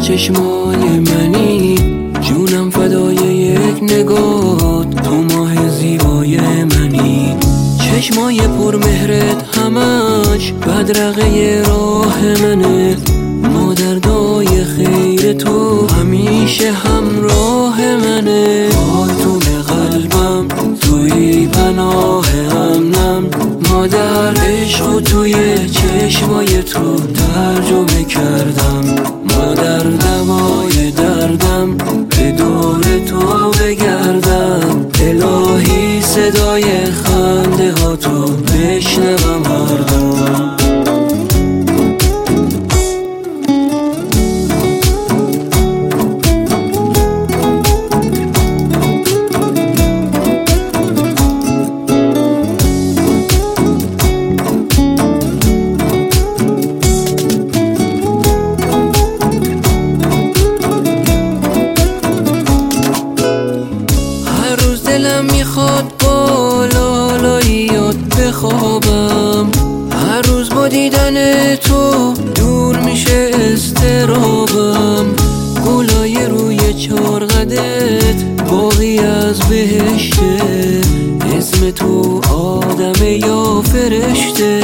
چشمای منی، جونم فدای یک نگات، تو ماه زیبای منی. چشمای پر مهرت همش بدرقه راه منه، مادردای خیر تو همیشه همراه منه. پایتون قلبم توی پناه امنم، مادر عشق و توی چشمای تو ترجمه کردم. مادر دمای دردم به دور تو بگردم، الهی صدای خنده ها تو بشنوم هر دم. دلم میخواد با لالاییات بخوابم، هر روز با دیدن تو دور میشه اضطرابم. گلای روی چارقدت باقی از بهشته، اسم تو آدمه یا فرشته.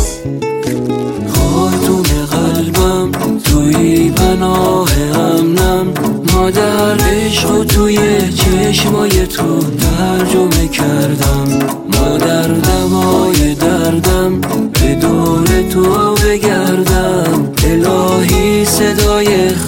خاتون قلبم توی پناه امنم، مادر عشق و توی چشمای تو ترجمه کردم. مادر دمای دردم به دور تو بگردم، الهی صدای